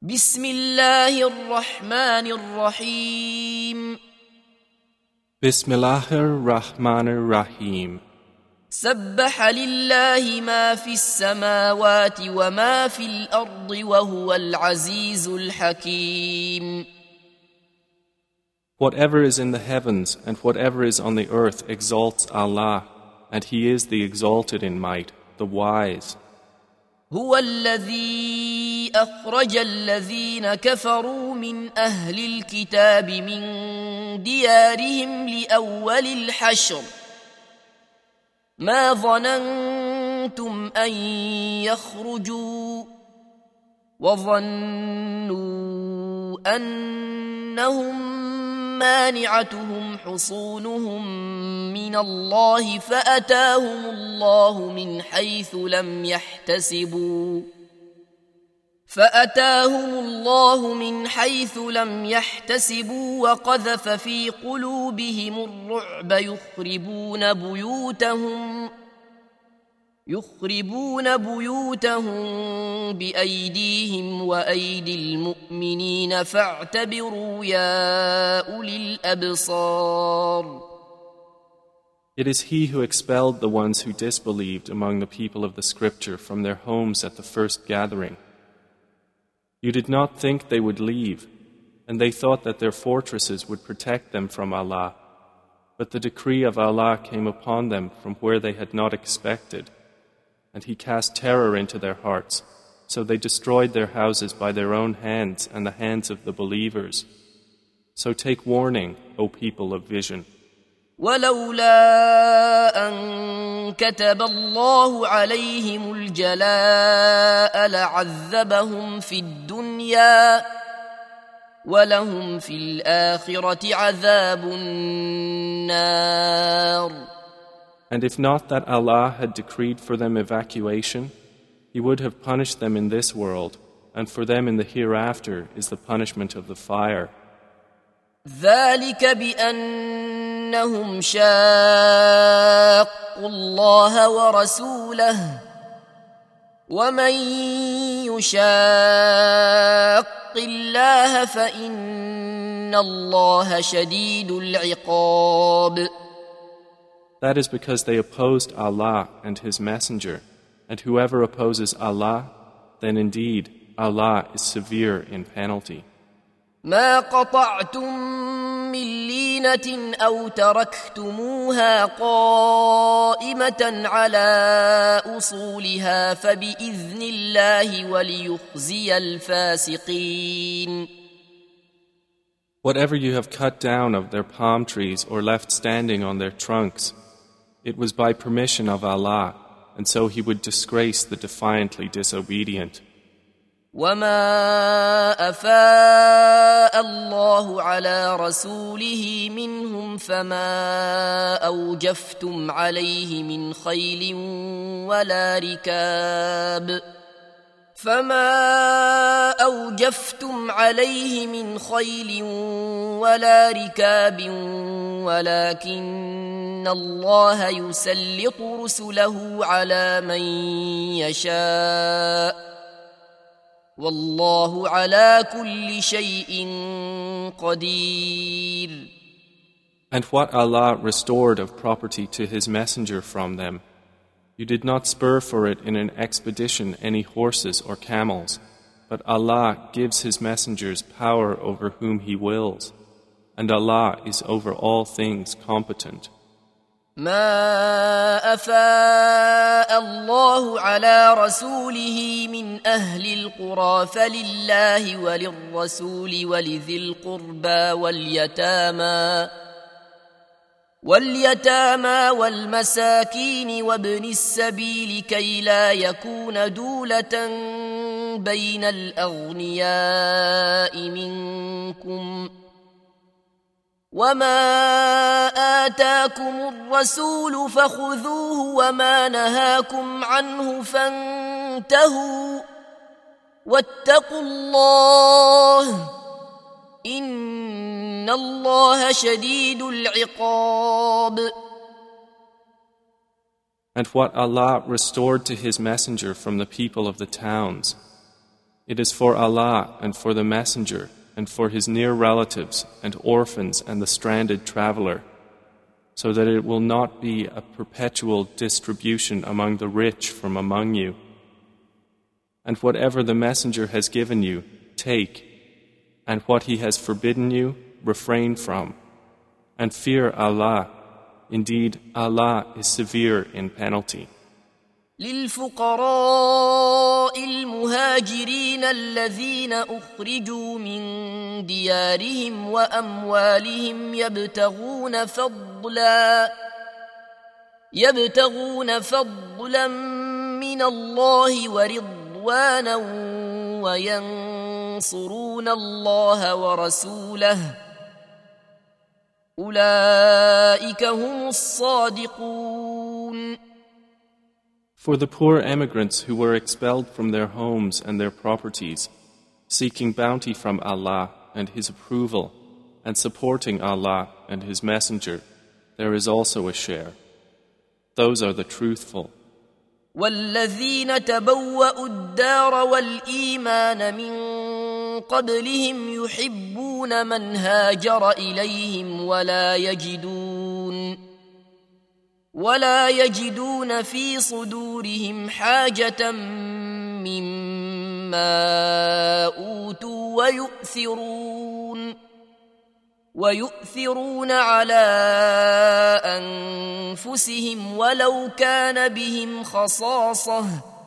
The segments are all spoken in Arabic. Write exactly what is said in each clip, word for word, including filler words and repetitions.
بسم الله الرحمن الرحيم Bismillahir Rahmanir Rahim. سبح لله ما في السماوات وما في الأرض وهو العزيز الحكيم. Whatever is in the heavens and whatever is on the earth exalts Allah, and He is the exalted in might, the wise. هو الذي أخرج الذين كفروا من أهل الكتاب من ديارهم لأول الحشر ما ظننتم أن يخرجوا وظنوا أنهم مانعتهم حصونهم من الله فأتاهم الله من حيث لم يحتسبوا فأتاهم الله من حيث لم يحتسبوا وقذف في قلوبهم الرعب يخربون بيوتهم يخربون بيوتهم بأيديهم وأيدي المؤمنين فاعتبروا يا أولي الأبصار. It is He who expelled the ones who disbelieved among the people of the Scripture from their homes at the first gathering. You did not think they would leave, and they thought that their fortresses would protect them from Allah. But the decree of Allah came upon them from where they had not expected, and He cast terror into their hearts, so they destroyed their houses by their own hands and the hands of the believers. So take warning, O people of vision. ولولا أن كتب الله عليهم الجلاء لعذبهم في الدنيا ولهم في الآخرة عذاب النار. And if not that Allah had decreed for them evacuation, He would have punished them in this world, and for them in the hereafter is the punishment of the fire. ذلك بأنهم شاقوا الله ورسوله ومن يشاق الله فإن الله شديد العقاب. That is because they opposed Allah and His Messenger, and whoever opposes Allah, then indeed Allah is severe in penalty. ما قطعتم من لينة أو تركتموها قائمة على أصولها فبإذن الله وليخزي الفاسقين. Whatever you have cut down of their palm trees or left standing on their trunks, it was by permission of Allah, and so He would disgrace the defiantly disobedient. وما أفاء الله على رسوله منهم فما أوجفتم عليه من خيل ولا ركاب فما أوجفتم عليه من خيل ولا ركاب ولكن الله يسلط رسله على من يشاء والله على كل شيء قدير. And what Allah restored of property to His Messenger from them, you did not spur for it in an expedition any horses or camels, but Allah gives His messengers power over whom He wills, and Allah is over all things competent. ما أفاء الله على رسوله من أهل القرى فلله وللرسول ولذي القربى واليتامى واليتامى والمساكين وابن السبيل كي لا يكون دولة بين الأغنياء منكم وما آتاكم الرسول فخذوه وما نهاكم عنه فانتهوا واتقوا الله إن الله شديد العقاب. And what Allah restored to His Messenger from the people of the towns, It is for Allah and for the Messenger and for his near relatives and orphans and the stranded traveler, so that it will not be a perpetual distribution among the rich from among you. And whatever the Messenger has given you, take, and what he has forbidden you, refrain from. And fear Allah. Indeed, Allah is severe in penalty. للفقراء المهاجرين الذين أخرجوا من ديارهم وأموالهم يبتغون فضلا يبتغون فضلا من الله ورضوانا وينصرون الله ورسوله أولئك هم الصادقون. For the poor emigrants who were expelled from their homes and their properties, seeking bounty from Allah and His approval, and supporting Allah and His Messenger, there is also a share. Those are the truthful. والذين تبوأوا الدار والإيمان من قبلهم يحبون من هاجر إليهم ولا يجدون ولا يجدون في صدورهم حاجة مما أوتوا ويؤثرون ويؤثرون على أنفسهم ولو كان بهم خصاصة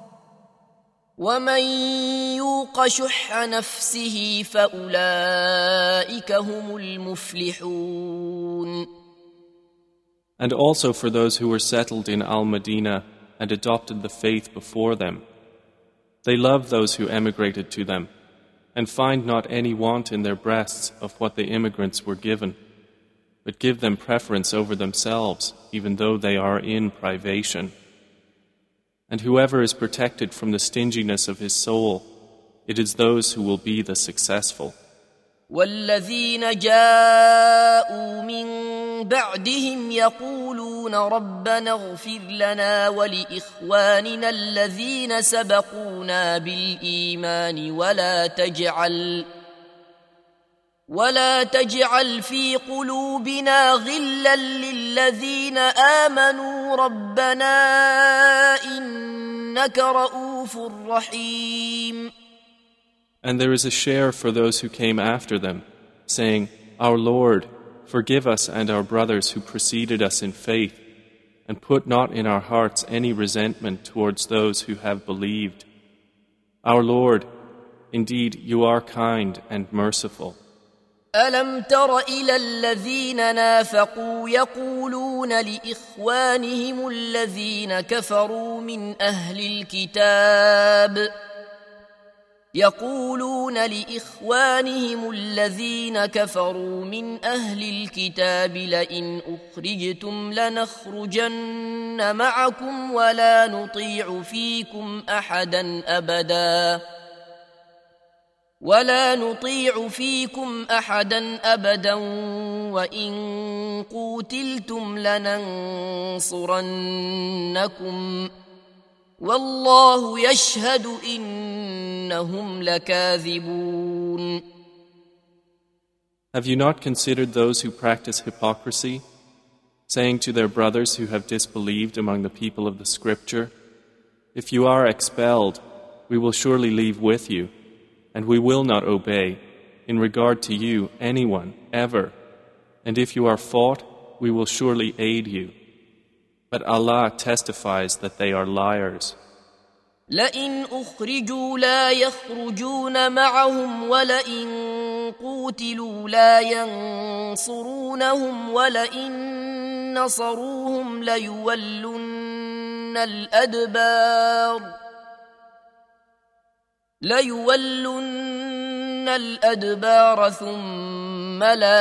ومن يوق شح نفسه فأولئك هم المفلحون. And also for those who were settled in Al-Madinah and adopted the faith before them. They love those who emigrated to them, and find not any want in their breasts of what the immigrants were given, but give them preference over themselves, even though they are in privation. And whoever is protected from the stinginess of his soul, it is those who will be the successful. والذين جاءوا من بعدهم يقولون ربنا اغفر لنا ولإخواننا الذين سبقونا بالإيمان ولا تجعل ولا تجعل في قلوبنا غلا للذين آمنوا ربنا إنك رؤوف رحيم. And there is a share for those who came after them, saying, Our Lord, forgive us and our brothers who preceded us in faith, and put not in our hearts any resentment towards those who have believed. Our Lord, indeed you are kind and merciful. ألم تر إلى الذين نافقوا يقولون لإخوانهم الذين كفروا من أهل الكتاب يقولون لإخوانهم الذين كفروا من أهل الكتاب لئن أخرجتم لنخرجن معكم ولا نطيع فيكم أحدا أبدا ولا نطيع فيكم أحدا أبدا وإن قوتلتم لننصرنكم والله يشهد إنهم لكاذبون. Have you not considered those who practice hypocrisy, saying to their brothers who have disbelieved among the people of the Scripture, If you are expelled, we will surely leave with you, and we will not obey, in regard to you, anyone, ever. And if you are fought, we will surely aid you. But Allah testifies that they are liars. لئن أخرجوا لا يخرجون معهم ولئن قوتلوا لا ينصرونهم ولئن نصروهم ليولن الأدبار ليولن الأدبار ثم لا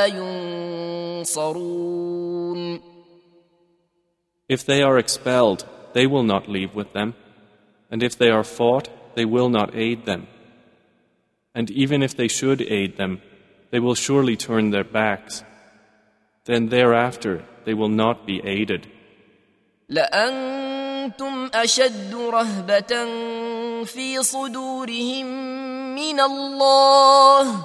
ينصرون. If they are expelled, they will not leave with them. And if they are fought, they will not aid them. And even if they should aid them, they will surely turn their backs. Then thereafter they will not be aided. لأنتم أشد رهبة في صدورهم من الله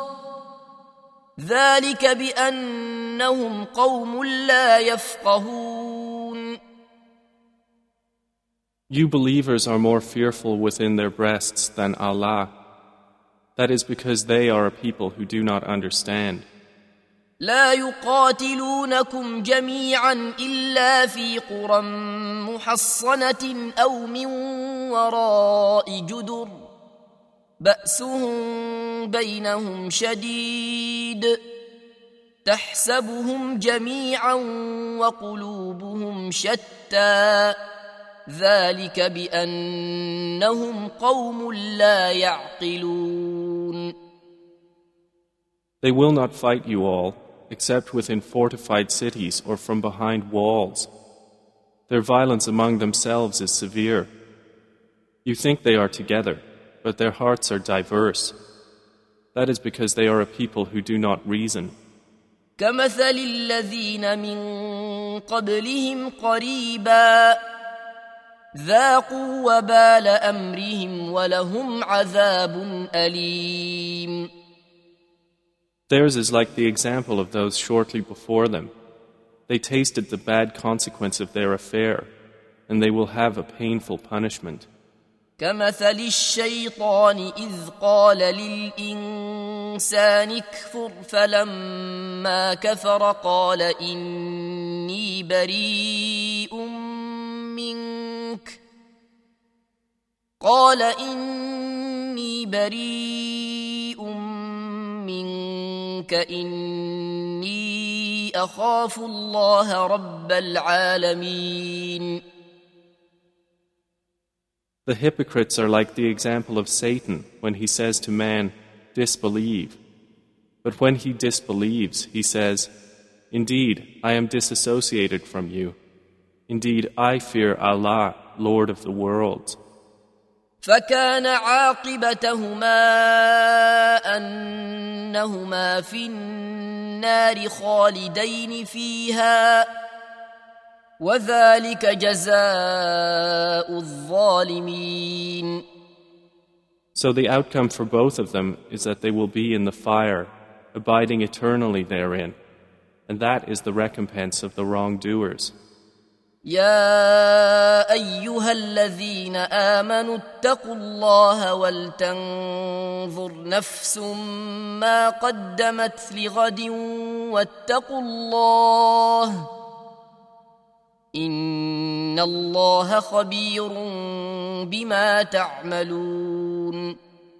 ذلك بأنهم قوم لا يفقهون. You believers are more fearful within their breasts than Allah. That is because they are a people who do not understand. لا يقاتلونكم جميعا إلا في قرى محصنة أو من وراء جدر بأسهم بينهم شديد تحسبهم جميعا وقلوبهم شتى ذلك بأنهم قوم لا يعقلون. They will not fight you all, except within fortified cities or from behind walls. Their violence among themselves is severe. You think they are together, but their hearts are diverse. That is because they are a people who do not reason. كمثل الذين من قبلهم قريبا ذاقوا وبال أمرهم ولهم عذاب أليم. Theirs is like the example of those shortly before them. They tasted the bad consequence of their affair, and they will have a painful punishment. كمثل الشيطان إذ قال للإنسان اكفر فلما كفر قال إني بريء منك قال إني بريء منك إني أخاف الله رب العالمين. The hypocrites are like the example of Satan when he says to man, disbelieve. But when he disbelieves, he says, indeed, I am disassociated from you. Indeed, I fear Allah, Lord of the worlds. فكان عاقبتهما أنهما في النار خالدين فيها وذلك جزاء الظالمين. So the outcome for both of them is that they will be in the fire, abiding eternally therein, and that is the recompense of the wrongdoers. يا أيها الذين آمنوا اتقوا الله ولتنظر نفس ما قدمت لغد واتقوا الله إن الله خبير بما تعملون.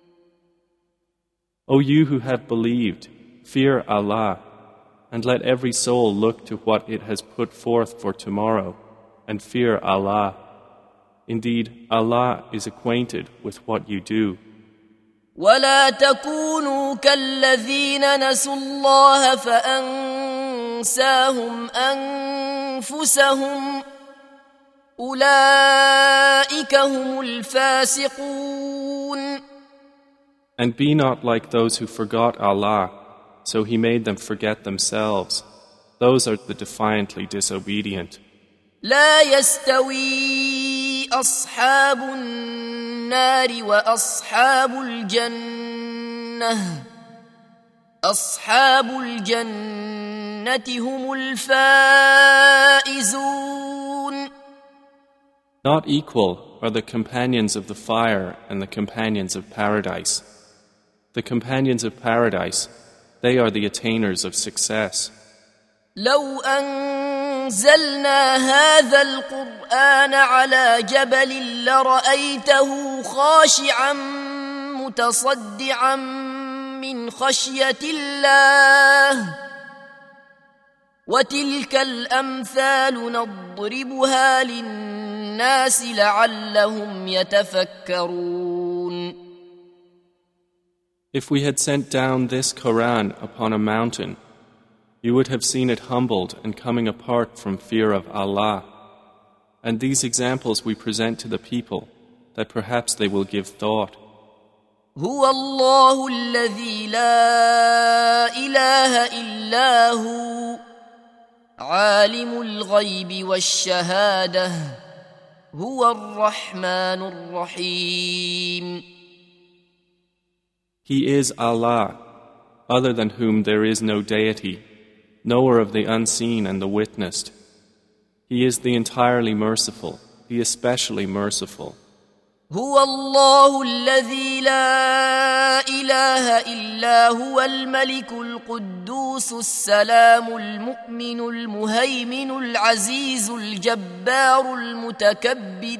O you who have believed, fear Allah, and let every soul look to what it has put forth for tomorrow, and fear Allah. Indeed, Allah is acquainted with what you do. ولا تكونوا كالذين نسوا الله فأنساهم أنفسهم أولئك هم الفاسقون. And be not like those who forgot Allah, so He made them forget themselves. Those are the defiantly disobedient. لا يستوي أصحاب النار وأصحاب الجنة أصحاب الجنة هم الفائزون. Not equal are the companions of the fire and the companions of paradise. The companions of paradise, they are the attainers of success. لو أنزلنا هذا القرآن على جبل لرأيته خاشعا متصدعا من خشية الله وتلك الأمثال نضربها للناس لعلهم يتفكرون. If we had sent down this Quran upon a mountain, you would have seen it humbled and coming apart from fear of Allah. And these examples we present to the people, that perhaps they will give thought. هو الله الذي لا إله إلا هو عالم الغيب والشهادة هو الرحمن الرحيم. He is Allah, other than whom there is no deity, knower of the unseen and the witnessed. He is the entirely merciful, the especially merciful. هو الله الذي لا إله إلا هو الملك القدوس السلام المؤمن المهيمن العزيز الجبار المتكبر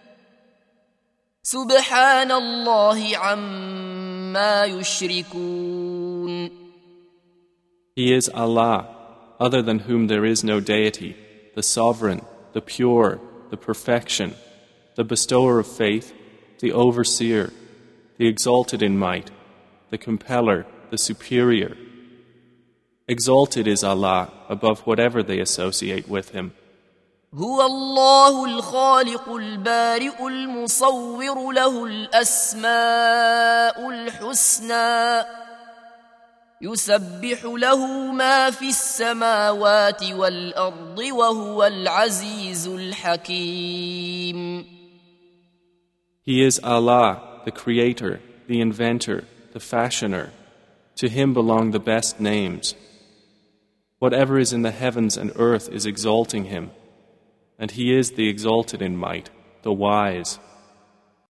سبحان الله عما يشركون. He is Allah, other than whom there is no deity, the sovereign, the pure, the perfection, the bestower of faith, the overseer, the exalted in might, the compeller, the superior. Exalted is Allah above whatever they associate with Him. هو الله الخالق البارئ المصور له الأسماء الحسنى يسبح له ما في السماوات والأرض وهو العزيز الحكيم. He is Allah, the Creator, the Inventor, the Fashioner. To Him belong the best names. Whatever is in the heavens and earth is exalting Him, and He is the exalted in might, the wise.